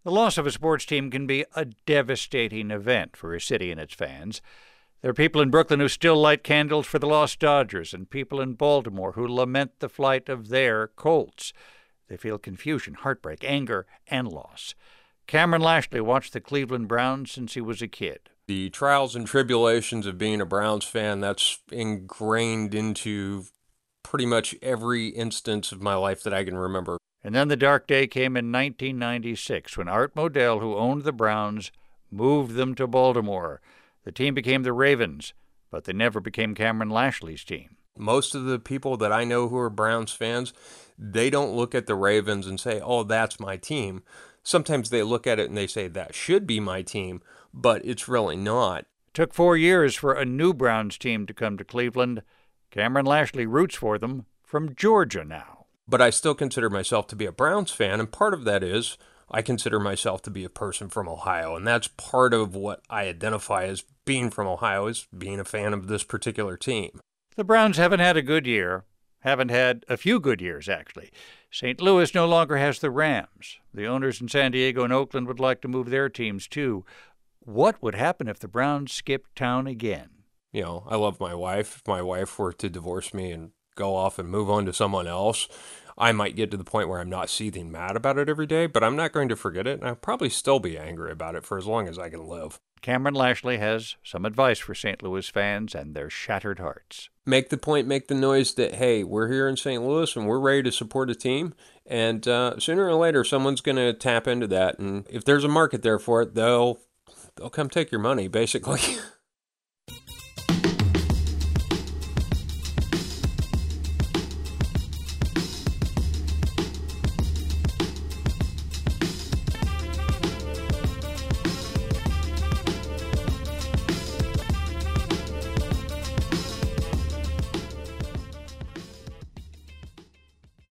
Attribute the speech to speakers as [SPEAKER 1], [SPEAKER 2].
[SPEAKER 1] The loss of a sports team can be a devastating event for a city and its fans. There are people in Brooklyn who still light candles for the lost Dodgers, and people in Baltimore who lament the flight of their Colts. They feel confusion, heartbreak, anger, and loss. Cameron Lashley watched the Cleveland Browns since he was a kid.
[SPEAKER 2] The trials and tribulations of being a Browns fan, that's ingrained into pretty much every instance of my life that I can remember.
[SPEAKER 1] And then the dark day came in 1996 when Art Modell, who owned the Browns, moved them to Baltimore. The team became the Ravens, but they never became Cameron Lashley's team.
[SPEAKER 2] Most of the people that I know who are Browns fans, they don't look at the Ravens and say, oh, that's my team. Sometimes they look at it and they say, that should be my team, but it's really not.
[SPEAKER 1] It took 4 years for a new Browns team to come to Cleveland. Cameron Lashley roots for them from Georgia now.
[SPEAKER 2] But I still consider myself to be a Browns fan, and part of that is I consider myself to be a person from Ohio, and that's part of what I identify as being from Ohio, is being a fan of this particular team.
[SPEAKER 1] The Browns haven't had a good year. Haven't had a few good years, actually. St. Louis no longer has the Rams. The owners in San Diego and Oakland would like to move their teams, too. What would happen if the Browns skipped town again?
[SPEAKER 2] You know, I love my wife. If my wife were to divorce me and go off and move on to someone else, I might get to the point where I'm not seething mad about it every day, but I'm not going to forget it, and I'll probably still be angry about it for as long as I can live.
[SPEAKER 1] Cameron Lashley has some advice for St. Louis fans and their shattered hearts.
[SPEAKER 2] Make the point, make the noise that, hey, we're here in St. Louis and we're ready to support a team, and sooner or later someone's going to tap into that, and if there's a market there for it, they'll come take your money, basically.